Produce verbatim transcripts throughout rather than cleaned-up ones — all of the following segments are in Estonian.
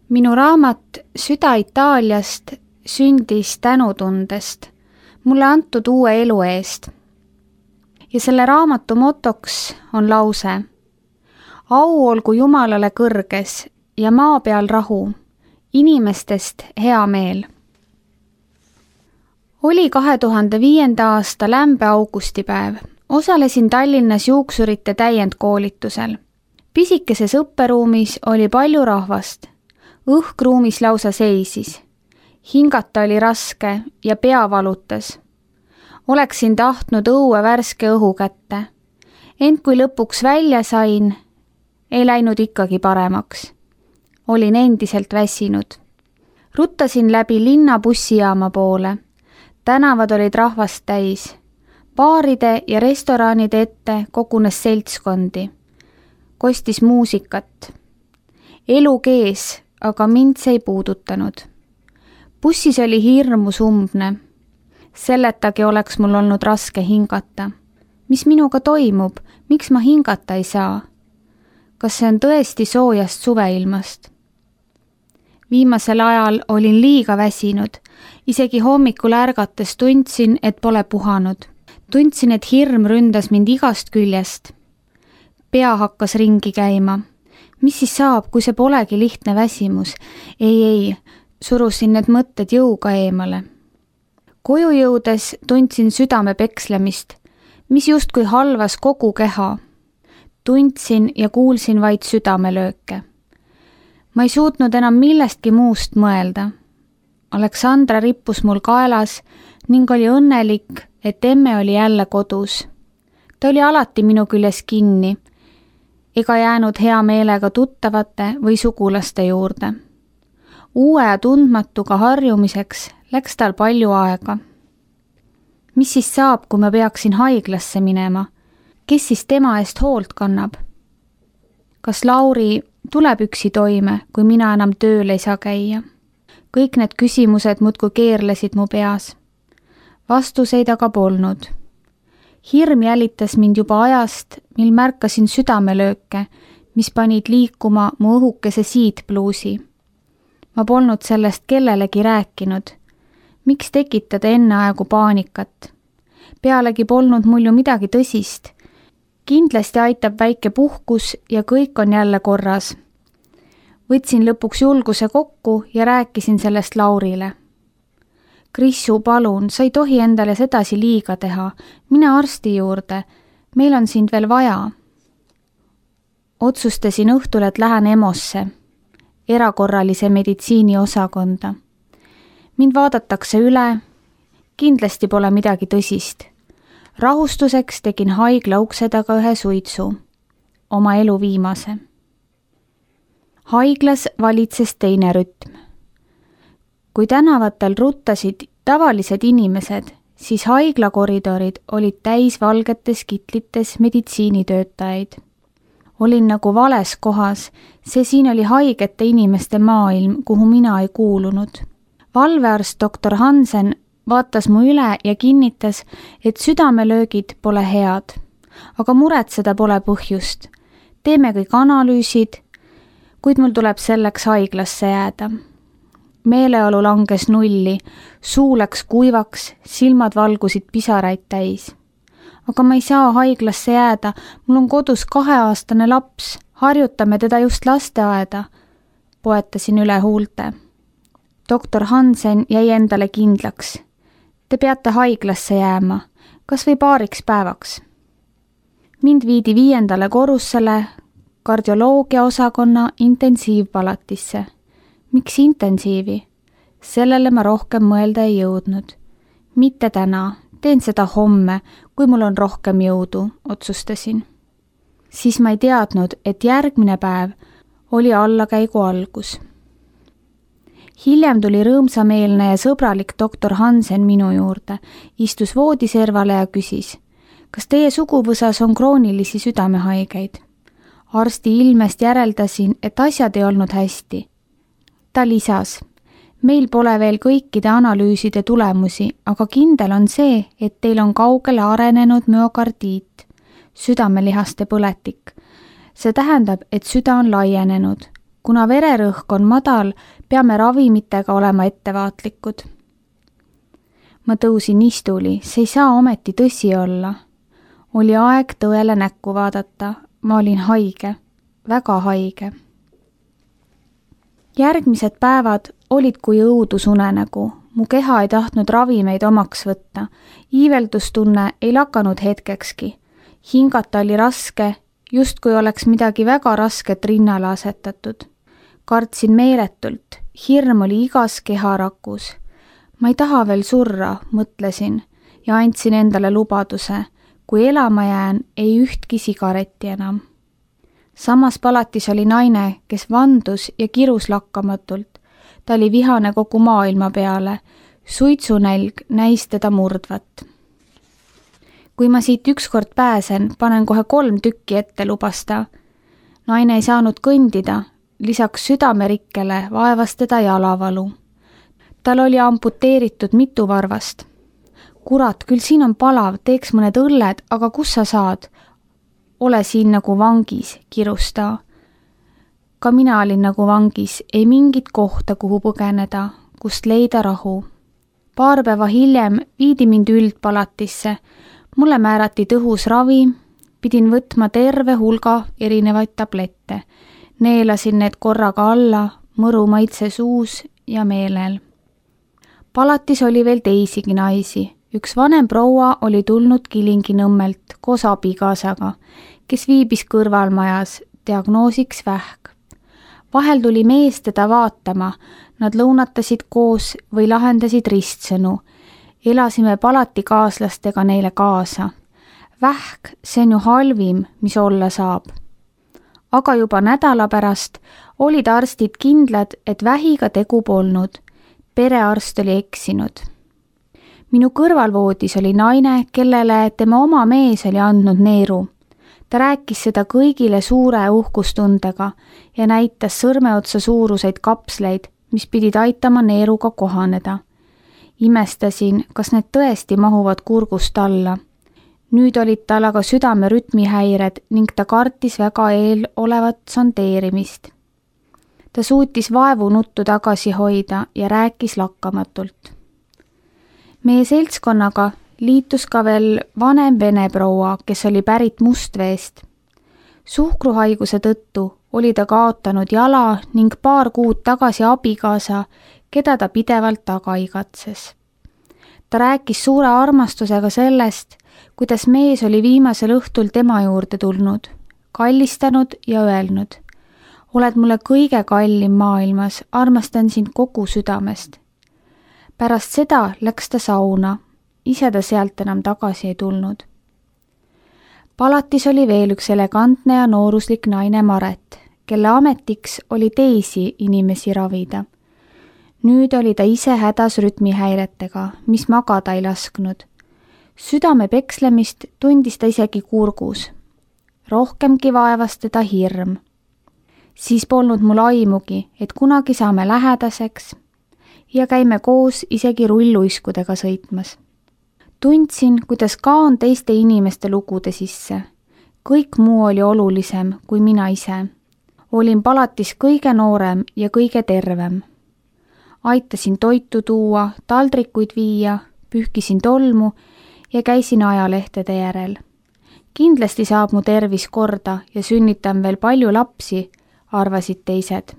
Minu raamat Süda Itaaliast sündis tänutundest mulle antud uue elu eest. Ja selle raamatu motoks on lause: au olgu Jumalale kõrges ja maa peal rahu, inimestest hea meel. Oli kahe tuhande viienda aasta lämbe augustipäev. Osalesin Tallinnas juuksurite täiendkoolitusel. Pisikeses õpperuumis oli palju rahvast. Õhkruumis lausa seisis. Hingata oli raske ja pea valutas. Oleksin tahtnud õue värske õhu kätte. Ent kui lõpuks välja sain, ei läinud ikkagi paremaks. Olin endiselt väsinud. Ruttasin läbi linna bussijaama poole. Tänavad olid rahvast täis. Baaride ja restoranide ette kogunes seltskondi. Kostis muusikat. Elu kees, aga mind see ei puudutanud. Bussis oli hirmus umbne. Selletagi oleks mul olnud raske hingata. Mis minuga toimub? Miks ma hingata ei saa? Kas see on tõesti soojast suveilmast? Viimasel ajal olin liiga väsinud. Isegi hommikul ärgates tundsin, et pole puhanud. Tundsin, et hirm ründas mind igast küljest. Pea hakkas ringi käima. Mis siis saab, kui see polegi lihtne väsimus? Ei, ei, surusin need mõtted jõuga eemale. Koju jõudes tundsin südame pekslemist, mis justkui halvas kogu keha. Tundsin ja kuulsin vaid südamelööke. Ma ei suutnud enam millestki muust mõelda. Aleksandra rippus mul kaelas ning oli õnnelik, et emme oli jälle kodus. Ta oli alati minu küljes kinni, ega jäänud hea meelega tuttavate või sugulaste juurde. Uue ja tundmatuga harjumiseks läks tal palju aega. Mis siis saab, kui ma peaksin haiglasse minema? Kes siis tema eest hoolt kannab? Kas Lauri tuleb üksi toime, kui mina enam tööl ei saa käia? Kõik need küsimused muudkui keerlesid mu peas. Vastuseid aga polnud. Hirm jälitas mind juba ajast, mil märkasin südamelööke, mis panid liikuma mu õhukese siidpluusi. Ma polnud sellest kellelegi rääkinud. Miks tekitada enneaegu paanikat? Pealegi polnud mul ju midagi tõsist. Kindlasti aitab väike puhkus ja kõik on jälle korras. Võtsin lõpuks julguse kokku ja rääkisin sellest Laurile. Krissu, palun, sa ei tohi endale sedasi liiga teha. Mine arsti juurde. Meil on sind veel vaja. Otsustasin õhtul, et lähen EMO-sse, erakorralise meditsiini osakonda. Mind vaadatakse üle. Kindlasti pole midagi tõsist. Rahustuseks tegin haigla ukse taga ühe suitsu. Oma elu viimase. Haiglas valitses teine rütm. Kui tänavatel ruttasid tavalised inimesed, siis haigla koridorid olid täis valgetes kitlites meditsiinitöötajaid. Olin nagu vales kohas, see siin oli haigete inimeste maailm, kuhu mina ei kuulunud. Valvearst doktor Hansen vaatas mu üle ja kinnitas, et südamelöögid pole head. Aga muretseda pole põhjust. Teeme kõik analüüsid, kuid mul tuleb selleks haiglasse jääda. Meeleolu langes nulli, suu läks kuivaks, silmad valgusid pisaraid täis. Aga ma ei saa haiglasse jääda, mul on kodus kaheaastane laps, harjutame teda just lasteaeda. Poetasin üle huulte. Doktor Hansen jäi endale kindlaks. Te peate haiglasse jääma, kas või paariks päevaks. Mind viidi viiendale korrussele kardioloogia osakonna intensiivpalatisse. Miks intensiivi? Sellele ma rohkem mõelda ei jõudnud. Mitte täna, teen seda homme, kui mul on rohkem jõudu, otsustasin. Siis ma ei teadnud, et järgmine päev oli allakäigu algus. Hiljem tuli rõõmsameelne ja sõbralik doktor Hansen minu juurde, istus voodiservale ja küsis, kas teie suguvõsas on kroonilisi südamehaigeid? Arsti ilmest järeldasin, et asjad ei olnud hästi. Ta lisas, meil pole veel kõikide analüüside tulemusi, aga kindel on see, et teil on kaugele arenenud müokardiit, südamelihaste põletik. See tähendab, et süda on laienenud. kuna vererõhk on madal, peame ravimitega olema ettevaatlikud. Ma tõusin istuli, see ei saa ometi tõsi olla. Oli aeg tõele näkku vaadata, ma olin haige, väga haige. Järgmised päevad olid kui õudusunenägu, mu keha ei tahtnud ravimeid omaks võtta, iiveldustunne ei lakanud hetkekski, hingata oli raske, just kui oleks midagi väga rasket rinnale asetatud. Kartsin meeletult, hirm oli igas keharakus. Ma ei taha veel surra, mõtlesin ja andsin endale lubaduse, kui elama jään, ei ühtki sigaretti enam. Samas palatis oli naine, kes vandus ja kirus lakkamatult. Ta oli vihane kogu maailma peale, suitsunälg näis teda murdvat. Kui ma siit ükskord pääsen, panen kohe kolm tükki ette, lubas ta. Naine ei saanud kõndida, lisaks südamerikkele vaevas teda jalavalu. Tal oli amputeeritud mitu varvast. Kurat, küll siin on palav, teeks mõned õlled, aga kus sa saad? Ole siin nagu vangis, kirus ta. Ka mina olin nagu vangis, ei mingit kohta, kuhu põgeneda, kust leida rahu. Paar päeva hiljem viidi mind üldpalatisse. Mulle määrati tõhus ravi, pidin võtma terve hulga erinevaid tablette. Neelasin need korraga alla, mõru maitse suus ja meelel. Palatis oli veel teisigi naisi. Üks vanem proua oli tulnud Kilingi-Nõmmelt koos abikaasaga, kes viibis kõrvalmajas, diagnoosiks vähk. Vahel tuli mees teda vaatama, nad lõunatasid koos või lahendasid ristsõnu. Elasime palatikaaslastega neile kaasa. Vähk, see on ju halvim, mis olla saab. Aga juba nädala pärast olid arstid kindlad, et vähiga tegu polnud. Perearst oli eksinud. Minu kõrvalvoodis oli naine, kellele tema oma mees oli andnud neeru. Ta rääkis seda kõigile suure uhkustundega ja näitas sõrmeotsa suuruseid kapsleid, mis pidid aitama neeruga kohaneda. Imestasin, kas need tõesti mahuvad kurgust alla. Nüüd olid tal aga südame rütmihäired ning ta kartis väga eel olevat sondeerimist. Ta suutis vaevu nuttu tagasi hoida ja rääkis lakkamatult. Meie seltskonnaga liitus ka veel vanem vene proua, kes oli pärit Mustveest. Suhkruhaiguse tõttu oli ta kaotanud jala ning paar kuud tagasi abikaasa, keda ta pidevalt taga igatses. Ta rääkis suure armastusega sellest, kuidas mees oli viimasel õhtul tema juurde tulnud, kallistanud ja öelnud: oled mulle kõige kallim maailmas, armastan sind kogu südamest. Pärast seda läks ta sauna, ise ta sealt enam tagasi ei tulnud. Palatis oli veel üks elegantne ja nooruslik naine Maret, kelle ametiks oli teisi inimesi ravida. Nüüd oli ta ise hädas rütmihäiretega, mis magada ei lasknud. Südame pekslemist tundis ta isegi kurgus. Rohkemgi vaevas teda hirm. Siis polnud mul aimugi, et kunagi saame lähedaseks ja käime koos isegi rulluiskudega sõitmas. Tundsin, kuidas kaan teiste inimeste lugude sisse. Kõik muu oli olulisem kui mina ise. Olin palatis kõige noorem ja kõige tervem. Aitasin toitu tuua, taldrikuid viia, pühkisin tolmu ja käisin ajalehtede järel. Kindlasti saab mu tervis korda ja sünnitan veel palju lapsi, arvasid teised.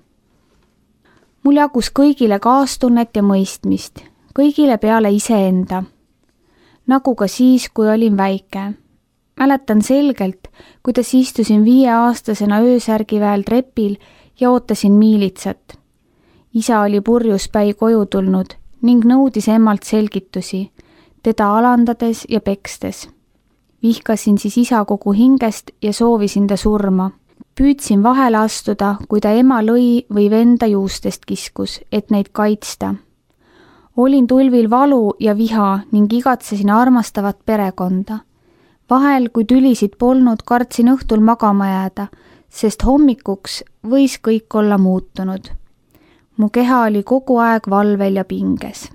Mul jagus kõigile kaastunnet ja mõistmist, kõigile peale iseenda. Nagu ka siis, kui olin väike. Mäletan selgelt, kuidas istusin viieaastasena öösärgiväel trepil ja ootasin miilitsat. Isa oli purjus päi koju tulnud ning nõudis emmalt selgitusi, teda alandades ja pekstes. Vihkasin siis isa kogu hingest ja soovisin ta surma. Püüdsin vahele astuda, kui ta ema lõi või venda juustest kiskus, et neid kaitsta. Olin tulvil valu ja viha ning igatsesin armastavat perekonda. Vahel, kui tülisid polnud, kartsin õhtul magama jääda, sest hommikuks võis kõik olla muutunud. Mu keha oli kogu aeg valvel ja pinges.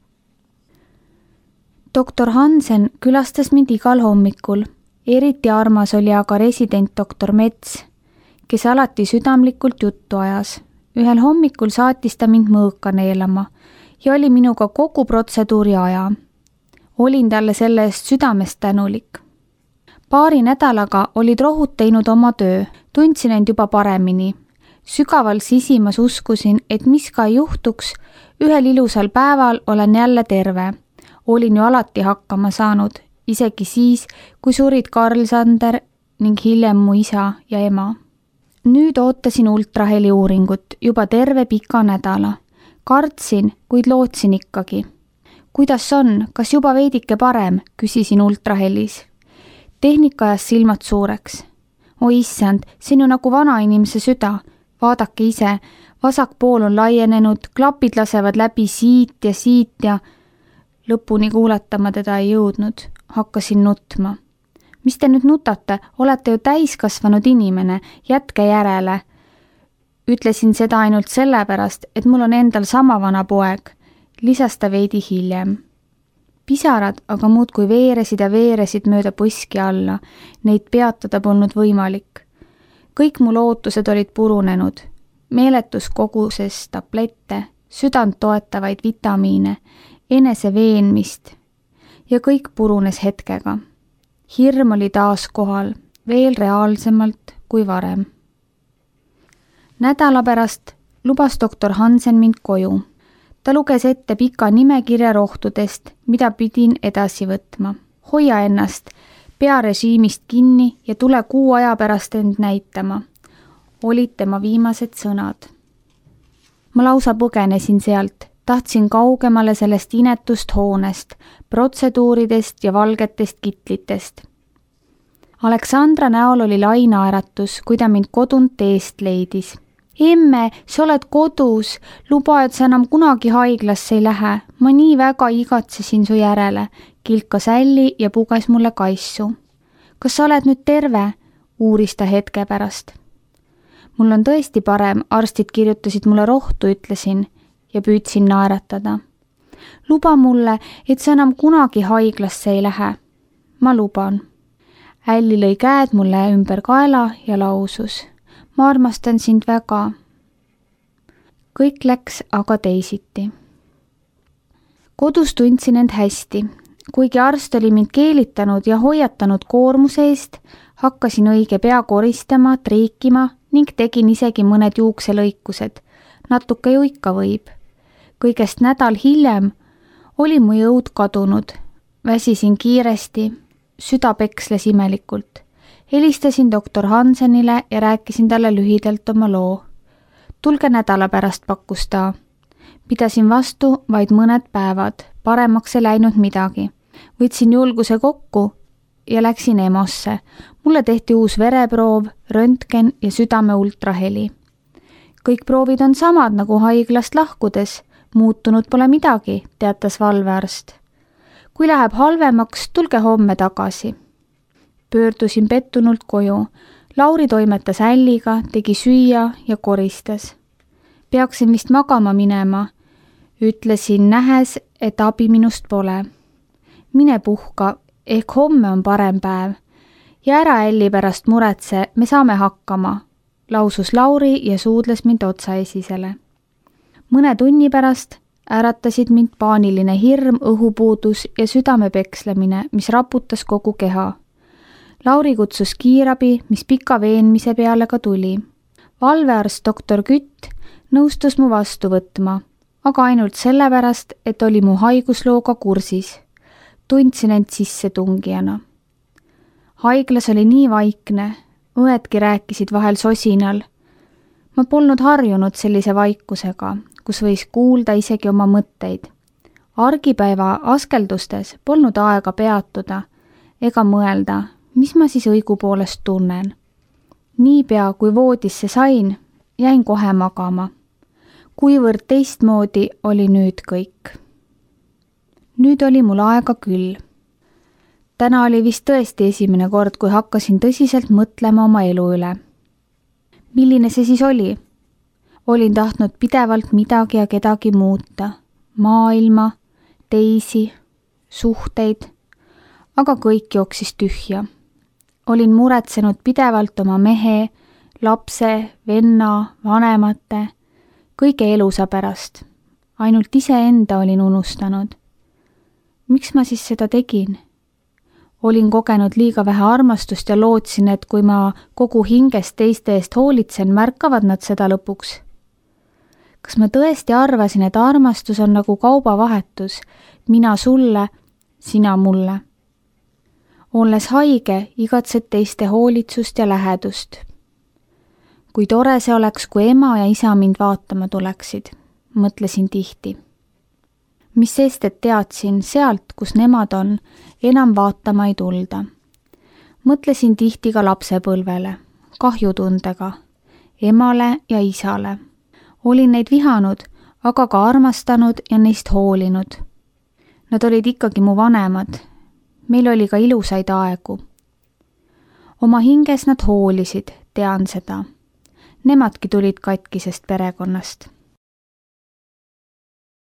doktor Hansen külastas mind igal hommikul. Eriti armas oli aga resident doktor Mets, kes alati südamlikult juttu ajas, ühel hommikul saatis ta mind mõõka neelama ja oli minuga kogu protseduuri aja. Olin talle selle eest südamest tänulik. Paari nädalaga olid rohud teinud oma töö, tundsin end juba paremini. Sügaval sisimas uskusin, et mis ka ei juhtuks, ühel ilusal päeval olen jälle terve. Olin ju alati hakkama saanud, isegi siis, kui surid Karl Sander ning hiljem mu isa ja ema. Nüüd ootasin ultraheli uuringut juba terve pika nädala. Kartsin, kuid lootsin ikkagi. Kuidas on, kas juba veidike parem, küsisin ultrahelis. Tehnika ajas silmad suureks. Oi issand, see on ju nagu vana inimese süda. Vaadake ise, vasak pool on laienenud, klapid lasevad läbi siit ja siit ja lõpuni kuulatama teda ei jõudnud. Hakkasin nutma. Mis te nüüd nutate? Olete ju täiskasvanud inimene, jätke järele. Ütlesin seda ainult sellepärast, et mul on endal sama vana poeg. Lisas ta veidi hiljem. Pisarad aga muudkui veeresid ja veeresid mööda põski alla. Neid peatada polnud võimalik. Kõik mu lootused olid purunenud. Meeletus koguses tablette, südant toetavaid vitamiine, enese veenmist ja kõik purunes hetkega. Hirm oli taas kohal, veel reaalsemalt kui varem. Nädala pärast lubas doktor Hansen mind koju. Ta luges ette pika nimekirja rohtudest, mida pidin edasi võtma. Hoia ennast, pea režiimist kinni ja tule kuu aja pärast end näitama. Olid tema viimased sõnad. Ma lausa põgenesin sealt, tahtsin kaugemale sellest inetust hoonest, protseduuridest ja valgetest kitlitest. Aleksandra näol oli lainaäratus, kui ta mind kodunt eest leidis. Emme, sa oled kodus, luba, et sa enam kunagi haiglasse ei lähe. Ma nii väga igatsesin su järele, kilkas Älli ja puges mulle kaissu. Kas sa oled nüüd terve? Uuris ta hetke pärast. Mul on tõesti parem, arstid kirjutasid mulle rohtu, ütlesin ja püüdsin naeratada. Luba mulle, et sa enam kunagi haiglasse ei lähe. Ma luban. Älli lõi käed mulle ümber kaela ja lausus. Ma armastan sind väga. Kõik läks aga teisiti. Kodus tundsin end hästi. Kuigi arst oli mind keelitanud ja hoiatanud koormuse eest, hakkasin õige pea koristama, triikima ning tegin isegi mõned juukselõikused. Natuke ju ikka võib. Kõigest nädal hiljem oli mu jõud kadunud. Väsisin kiiresti, süda peksles imelikult. Helistasin doktor Hansenile ja rääkisin talle lühidalt oma loo. Tulge nädala pärast, pakkus ta. Pidasin vastu vaid mõned päevad, paremaks ei läinud midagi. Võtsin julguse kokku ja läksin EMO-sse. Mulle tehti uus vereproov, röntgen ja südame ultraheli. Kõik proovid on samad nagu haiglast lahkudes, muutunud pole midagi, teatas valvearst. Kui läheb halvemaks, tulge homme tagasi. Pöördusin pettunult koju. Lauri toimetas Älliga, tegi süüa ja koristas. Peaksin vist magama minema. Ütlesin nähes, et abi minust pole. Mine puhka, ehk homme on parem päev. Ja ära Älli pärast muretse, me saame hakkama, lausus Lauri ja suudles mind otsaesisele. Mõne tunni pärast äratasid mind paaniline hirm, õhupuudus ja südame pekslemine, mis raputas kogu keha. Lauri kutsus kiirabi, mis pika veenmise peale ka tuli. Valvearst doktor Kütt nõustus mu vastu võtma, aga ainult sellepärast, et oli mu haiguslooga kursis. Tundsin end sisse tungijana. Haiglas oli nii vaikne, õedki rääkisid vahel sosinal. Ma polnud harjunud sellise vaikusega, kus võis kuulda isegi oma mõtteid. Argipäeva askeldustes polnud aega peatuda ega mõelda, mis ma siis õigupoolest tunnen. Niipea kui voodisse sain, jäin kohe magama. Kuivõrd teistmoodi oli nüüd kõik. Nüüd oli mul aega küll. Täna oli vist tõesti esimene kord, kui hakkasin tõsiselt mõtlema oma elu üle. Milline see siis oli? Olin tahtnud pidevalt midagi ja kedagi muuta. Maailma, teisi, suhteid, aga kõik jooksis tühja. Olin muretsenud pidevalt oma mehe, lapse, venna, vanemate, kõige elusa pärast. Ainult iseenda olin unustanud. Miks ma siis seda tegin? Olin kogenud liiga vähe armastust ja lootsin, et kui ma kogu hingest teiste eest hoolitsen, märkavad nad seda lõpuks. Kas ma tõesti arvasin, et armastus on nagu kaubavahetus, mina sulle, sina mulle? Olles haige, igatsed teiste hoolitsust ja lähedust. Kui tore see oleks, kui ema ja isa mind vaatama tuleksid, mõtlesin tihti. Mis sest, et teadsin sealt, kus nemad on, enam vaatama ei tulda. Mõtlesin tihti ka lapsepõlvele, kahjutundega, emale ja isale. Olin neid vihanud, aga ka armastanud ja neist hoolinud. Nad olid ikkagi mu vanemad. Meil oli ka ilusaid aegu. Oma hinges nad hoolisid, tean seda. Nemadki tulid katkisest perekonnast.